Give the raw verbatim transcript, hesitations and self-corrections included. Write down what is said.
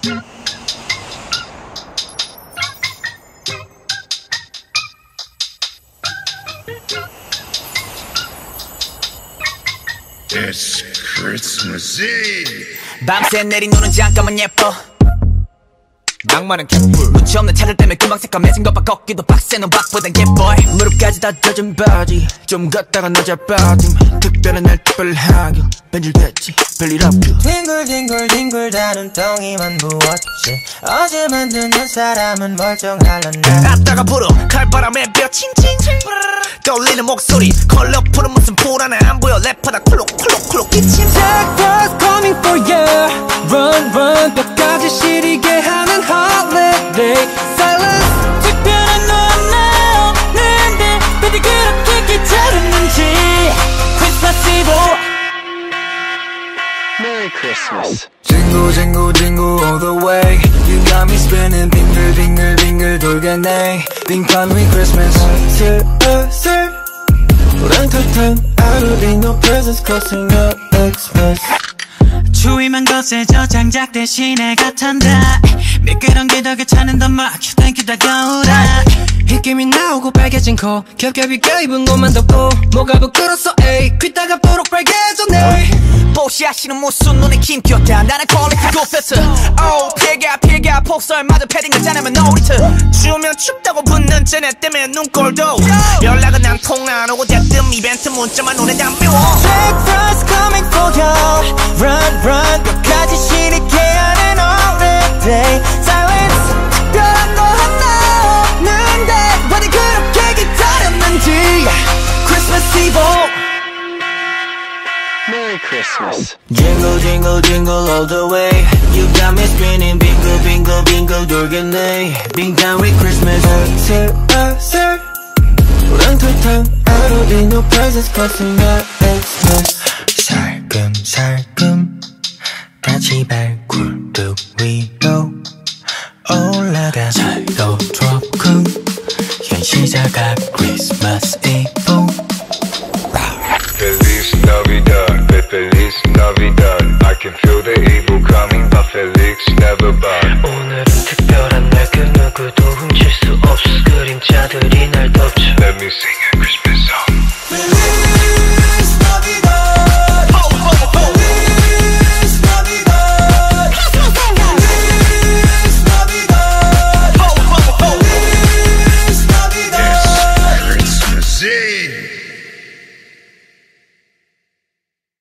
It's Christmas Eve. 밤새 내린 눈은 잠깐만 예뻐. 낭만은 개뿔. 눈치 없는 차들 때문에 금방 새까매진 것봐. 걷기도 빡세는 박보단 예뻐. 무릎까지 다 젖은 바지 좀 걷다가 너자 빠짐. 특별한 날 특별하게 변질됐지 별일 없고. 뒹굴뒹굴뒹굴 다 눈덩이만 부었지. 어제 만드는 사람은 멀쩡할란다. 앞다가 불어 칼바람에 뼈 칭칭칭 떨리는 목소리 컬러풀은 무슨 불안해 안 보여. 래퍼다 콜록콜록콜록 기침. Jack was coming for you. Run run 뼈까지 시리게 하는 holiday silence. 특별한 넌 나오는데 어디 그렇게 기다렸는지. Christmas Eve. Merry Christmas. Jingle jingle jingle all the way. You got me spinning 빙글 빙글 빙글 돌겠네. 빙판위 Christmas. 슬슬 우랑탕탕 I don't need no presents causing no Xmas. 추위만 거세져 장작 대신에 갓한다. 미끄럼 기덕에 차는 더 막 땡큐 다가오라. 힉김이 나오고 빨개진 코 겹겹이 껴입은 옷만 덮고 뭐가 부끄러워 에이 귀따가 뽀록 빨개졌네. 뽀시하시는 모습 눈에 김겼다. 나는 퀄리티 고페트. 오 피가 피가 폭설마저 패딩을 짜내면 놀이트. 추우면 춥다고 붙는 쟤네 때문에 눈꼴도. 연락은 난 통 안 오고 대뜸 이벤트 문자만 눈에 담배워. Breakfast coming for you. Run run 끝까지 시리게 하는 holiday silence. 특별한 거 하나 없는데 어디 그렇게 기다렸는지. Christmas Eve. Merry Christmas. Jingle jingle jingle all the way. You got me spinning bingle bingle bingle 돌겠네. 빙판위 Christmas. 슬슬 우랑탕탕 I don't need no presents causing no Xmas. 살금살금 같이 발굴뚝 위로 올라가. 살도 조금 현시자가 Christmas Eve. Feliz Navidad, Feliz Navidad. I can feel the evil coming, but Felix never bad. 오늘은 특별한 날 그 누구도 훔칠 수 없어. 그림자들이 날 덮쳐. Let me sing a Christmas